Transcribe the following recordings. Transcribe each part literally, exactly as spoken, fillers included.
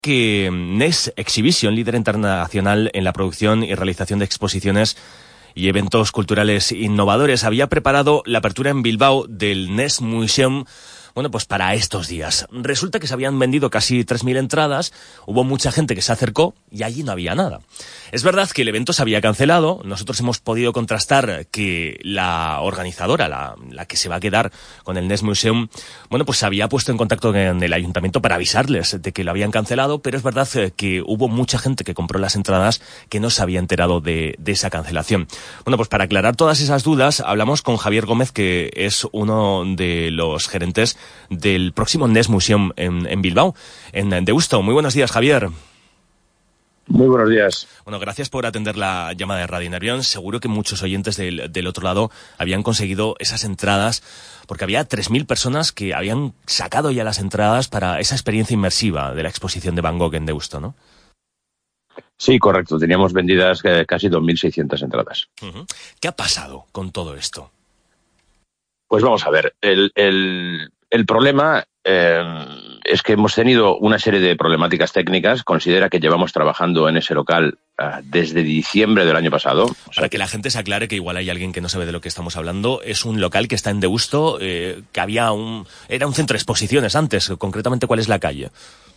que Next Exhibition, líder internacional en la producción y realización de exposiciones y eventos culturales innovadores, había preparado la apertura en Bilbao del Next Museum, bueno, pues para estos días. Resulta que se habían vendido casi tres mil entradas, hubo mucha gente que se acercó y allí no había nada. Es verdad que el evento se había cancelado, nosotros hemos podido contrastar que la organizadora, la, la que se va a quedar con el Next Museum, bueno, pues se había puesto en contacto con el ayuntamiento para avisarles de que lo habían cancelado, pero es verdad que hubo mucha gente que compró las entradas que no se había enterado de, de esa cancelación. Bueno, pues para aclarar todas esas dudas, hablamos con Javier Gómez, que es uno de los gerentes del próximo Next Museum en, en Bilbao, en, en Deusto. Muy buenos días, Javier. Muy buenos días. Bueno, gracias por atender la llamada de Radio Nervión. Seguro que muchos oyentes del, del otro lado habían conseguido esas entradas, porque había tres mil personas que habían sacado ya las entradas para esa experiencia inmersiva de la exposición de Van Gogh en Deusto, ¿no? Sí, correcto. Teníamos vendidas eh, casi dos mil seiscientas entradas. Uh-huh. ¿Qué ha pasado con todo esto? Pues vamos a ver. El, el, el problema eh, es que hemos tenido una serie de problemáticas técnicas. Considera que llevamos trabajando en ese local uh, desde diciembre del año pasado. O sea, Para que la gente se aclare, que igual hay alguien que no sabe de lo que estamos hablando, es un local que está en Deusto, eh, que había un... era un centro de exposiciones antes. Concretamente, ¿cuál es la calle?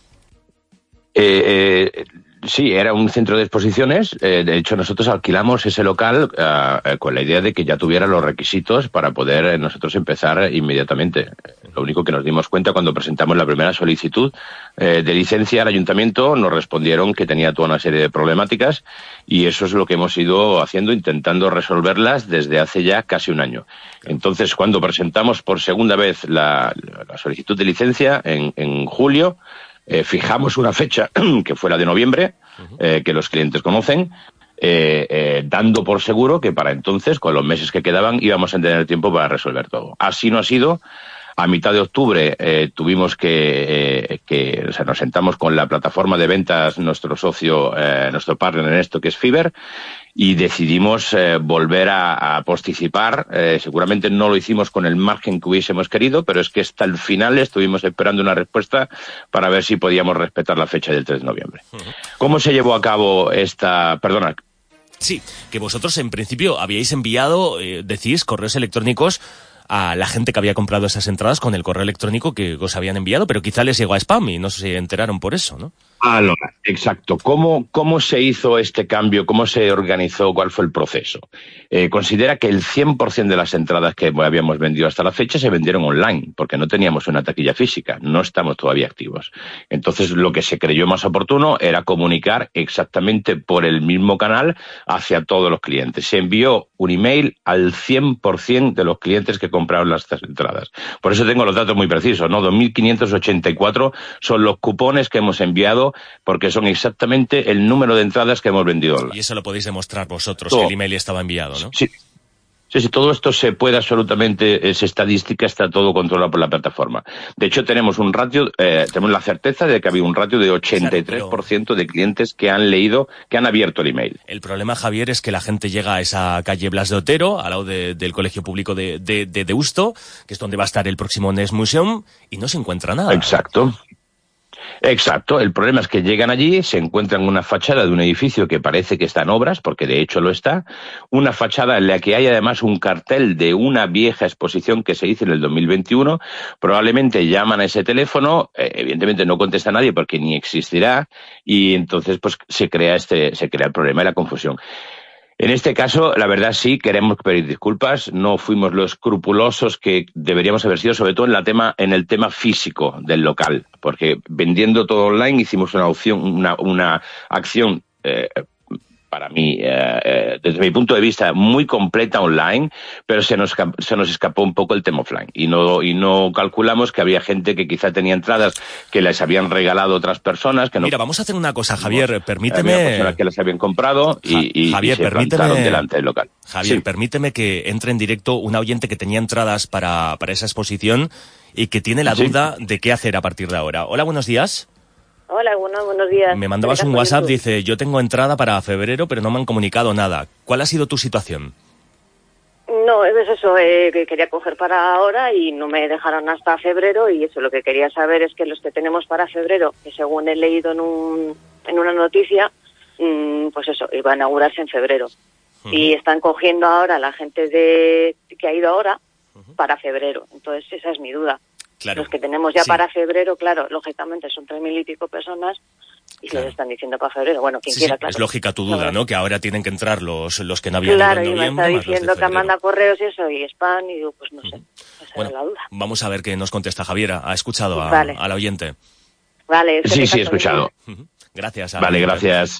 Eh, eh, sí, era un centro de exposiciones. Eh, de hecho, nosotros alquilamos ese local uh, con la idea de que ya tuviera los requisitos para poder eh, nosotros empezar inmediatamente. Lo único que nos dimos cuenta cuando presentamos la primera solicitud eh, de licencia al ayuntamiento, nos respondieron que tenía toda una serie de problemáticas y eso es lo que hemos ido haciendo, intentando resolverlas desde hace ya casi un año. Entonces, cuando presentamos por segunda vez la, la solicitud de licencia en, en julio, Eh, fijamos una fecha, que fue la de noviembre, eh, que los clientes conocen, eh, eh, dando por seguro que para entonces, con los meses que quedaban, íbamos a tener tiempo para resolver todo. Así no ha sido. A mitad de octubre eh, tuvimos que, eh, que o sea, nos sentamos con la plataforma de ventas, nuestro socio, eh, nuestro partner en esto, que es Fiverr, y decidimos eh, volver a, a posticipar. Eh, seguramente no lo hicimos con el margen que hubiésemos querido, pero es que hasta el final estuvimos esperando una respuesta para ver si podíamos respetar la fecha del tres de noviembre. Uh-huh. ¿Cómo se llevó a cabo esta... Perdona. Sí, que vosotros en principio habíais enviado, eh, decís, correos electrónicos a la gente que había comprado esas entradas con el correo electrónico que os habían enviado, pero quizá les llegó a spam y no se enteraron por eso, ¿no? Ah, no, exacto. ¿Cómo, cómo se hizo este cambio? ¿Cómo se organizó? ¿Cuál fue el proceso? Eh, considera que el cien por ciento de las entradas que habíamos vendido hasta la fecha se vendieron online, porque no teníamos una taquilla física, no estamos todavía activos. Entonces, lo que se creyó más oportuno era comunicar exactamente por el mismo canal hacia todos los clientes. Se envió un email al cien por ciento de los clientes que compraron las entradas. Por eso tengo los datos muy precisos, ¿no? dos mil quinientos ochenta y cuatro son los cupones que hemos enviado, porque son exactamente el número de entradas que hemos vendido online. Y eso lo podéis demostrar vosotros, todo. Que el email estaba enviado, ¿no? Sí. Sí, sí, todo esto se puede absolutamente, es estadística, está todo controlado por la plataforma. De hecho, tenemos un ratio, eh, tenemos la certeza de que había un ratio de ochenta y tres por ciento de clientes que han leído, que han abierto el email. El problema, Javier, es que la gente llega a esa calle Blas de Otero, al lado de, del Colegio Público de, de, de Deusto, que es donde va a estar el próximo Next Museum, y no se encuentra nada. Exacto. Exacto, el problema es que llegan allí, se encuentran una fachada de un edificio que parece que está en obras, porque de hecho lo está, una fachada en la que hay además un cartel de una vieja exposición que se hizo en el dos mil veintiuno, probablemente llaman a ese teléfono, eh, evidentemente no contesta nadie porque ni existirá, y entonces pues se crea este, se crea el problema y la confusión. En este caso, la verdad sí, queremos pedir disculpas, no fuimos los escrupulosos que deberíamos haber sido, sobre todo en, la tema, en el tema físico del local, porque vendiendo todo online hicimos una opción, una, una acción eh, para mí, eh, eh, desde mi punto de vista, muy completa online, pero se nos, se nos escapó un poco el tema offline. Y no, y no calculamos que había gente que quizá tenía entradas que les habían regalado otras personas. Que no. Mira, vamos a hacer una cosa, Javier, permíteme... Había personas que las habían comprado y, y, Javier, y se permíteme... plantaron delante del local. Javier, sí. permíteme que entre en directo una oyente que tenía entradas para, para esa exposición y que tiene la duda sí. de qué hacer a partir de ahora. Hola, buenos días. Hola, bueno, buenos días. Me mandabas un WhatsApp, dice, yo tengo entrada para febrero, pero no me han comunicado nada. ¿Cuál ha sido tu situación? No, es eso, eh, que quería coger para ahora y no me dejaron hasta febrero, y eso, lo que quería saber es que los que tenemos para febrero, que según he leído en un en una noticia, mmm, pues eso, iba a inaugurarse en febrero. Uh-huh. Y están cogiendo ahora la gente de que ha ido ahora uh-huh. para febrero. Entonces esa es mi duda. Claro. Los que tenemos ya sí. para febrero, claro, lógicamente son tres mil y pico personas y claro. les están diciendo para febrero. Bueno, quien sí, quiera, sí. claro. Es lógica tu duda, ¿no? Que ahora tienen que entrar los los que no habían claro, ido en noviembre. Claro, y me está diciendo que manda correos y eso, y spam, y digo, pues no sé. Esa bueno, era la duda. Vamos a ver qué nos contesta Javiera. ¿Ha escuchado a, vale. al oyente? Vale. Sí, sí, he escuchado. Gracias. Vale, gracias.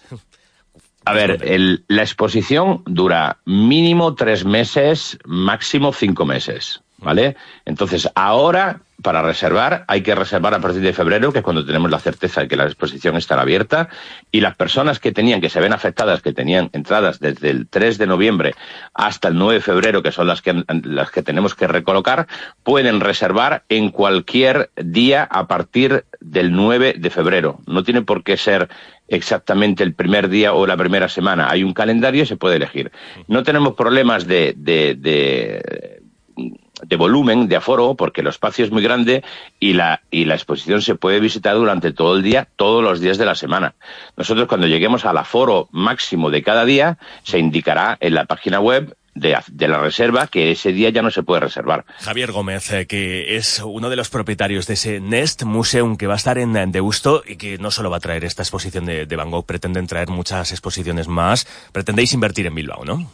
A ver, el, la exposición dura mínimo tres meses, máximo cinco meses, ¿vale? Entonces, ahora, para reservar, hay que reservar a partir de febrero, que es cuando tenemos la certeza de que la exposición estará abierta, y las personas que tenían, que se ven afectadas, que tenían entradas desde el tres de noviembre hasta el nueve de febrero, que son las que, las que tenemos que recolocar, pueden reservar en cualquier día a partir del nueve de febrero. No tiene por qué ser exactamente el primer día o la primera semana. Hay un calendario y se puede elegir. No tenemos problemas de, de, de, de volumen, de aforo, porque el espacio es muy grande y la, y la exposición se puede visitar durante todo el día, todos los días de la semana. Nosotros, cuando lleguemos al aforo máximo de cada día, se indicará en la página web De, de la reserva, que ese día ya no se puede reservar. Javier Gómez, eh, que es uno de los propietarios de ese Nest Museum que va a estar en Deusto y que no solo va a traer esta exposición de, de Van Gogh, pretenden traer muchas exposiciones más. Pretendéis invertir en Bilbao, ¿no?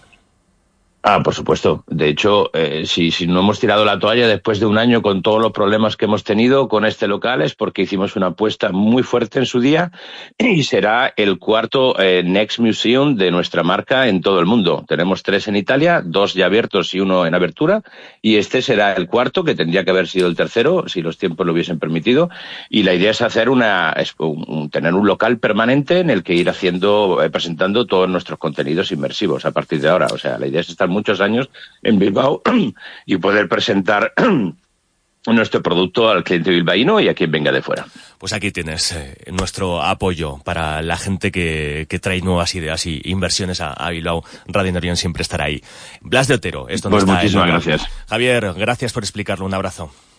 Ah, por supuesto. De hecho, eh, si, si no hemos tirado la toalla después de un año con todos los problemas que hemos tenido con este local, es porque hicimos una apuesta muy fuerte en su día y será el cuarto eh, Next Museum de nuestra marca en todo el mundo. Tenemos tres en Italia, dos ya abiertos y uno en abertura, y este será el cuarto, que tendría que haber sido el tercero si los tiempos lo hubiesen permitido. Y la idea es hacer una, es un, un, tener un local permanente en el que ir haciendo, eh, presentando todos nuestros contenidos inmersivos a partir de ahora. O sea, la idea es estar muchos años en Bilbao y poder presentar nuestro producto al cliente bilbaíno y a quien venga de fuera. Pues aquí tienes eh, nuestro apoyo para la gente que, que trae nuevas ideas y inversiones a, a Bilbao. Radio Norión siempre estará ahí. Blas de Otero, esto no pues está muchísimas en... gracias. Javier, gracias por explicarlo. Un abrazo.